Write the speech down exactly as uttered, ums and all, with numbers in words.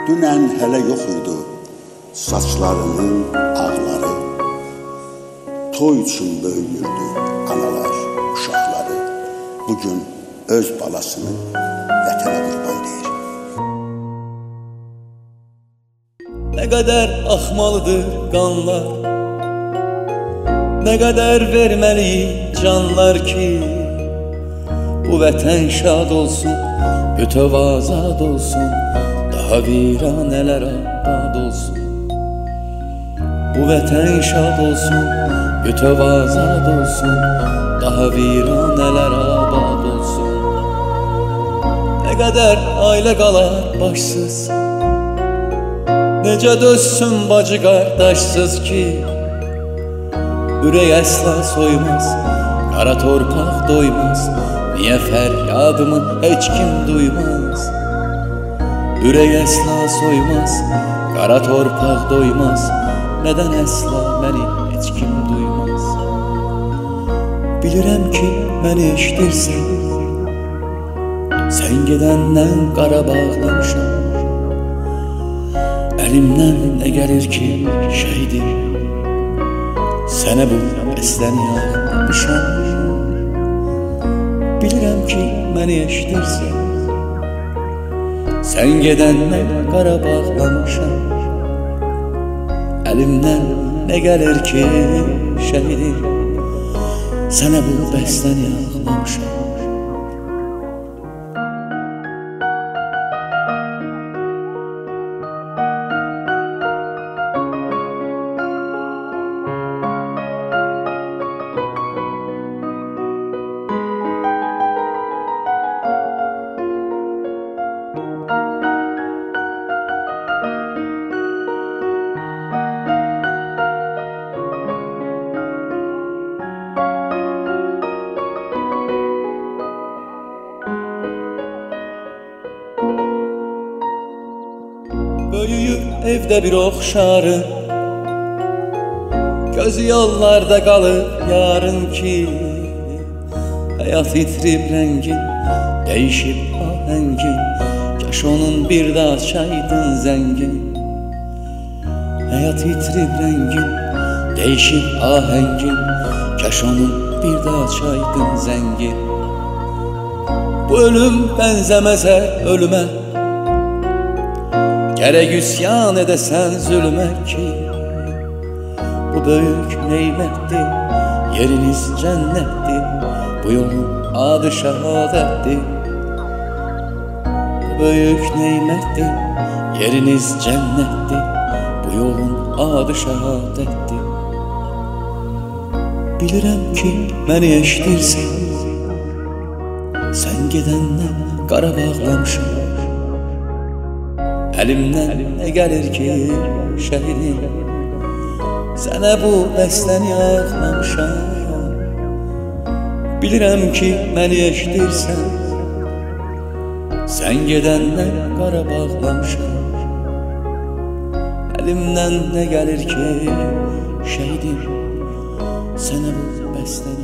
Dünən hələ yox idi saçlarının ağları. Toy üçün böyüyürdü analar, uşaqları. Bugün öz balasını vətənə qurban deyir. Nə qədər axmalıdır qanlar, nə qədər verməliyik canlar ki, bu vətən şad olsun, bütöv azad olsun, daha viranələr abad olsun. Bu vətən şad olsun, bütöv azad olsun, daha viranələr abad olsun. Nə qədər ailə qalar başsız, necə dözsün bacı qardaşsız ki, ürək əsla soymaz, qara torpaq doymaz, niyə fəryadımı heç kim duymaz? Ürək əsla soymaz, qara torpaq doymaz, nədən əsla məni heç kim duymaz? Bilirəm ki, məni eşidirsən, sən gedəndən Qarabağlamışam. Əlimdən nə gəlir ki, şəhidim, sənə bu bəsləni yağmışam. Bilirəm ki, məni eşidirsən, sən gedəndən Qarabağlamışam. Əlimdən nə gəlir ki, şəhidim, sənə bu bəsləni yağmışam. Böyüyür evdə bir oxşarım, gözü yollarda qalıb yarın ki, həyat itirib rəngin, dəyişib ahəngin, kaş onun bir də açaydın zəngin. Həyat itirib rəngin, dəyişib ahəngin, kaş onun bir də açaydın zəngin. Bu ölüm bənzəməzə ölümə, gərək üsyan edəsən zülmə ki, bu böyük neymətdir, yeriniz cənnətdir, bu yolun adı şəhadətdir. Bu böyük neymətdir, yeriniz cənnətdir, bu yolun adı şəhadətdir. Bilirəm ki, məni eşidirsən, sən gedəndən Qarabağlamışam. Əlimdən nə gəlir ki, şəhidim, sənə bu bəsləni yağmışam. Bilirəm ki, məni eşidirsən, sən gedəndən Qarabağlamışam. Əlimdən nə gəlir ki, şəhidim, sənə bu bəsləni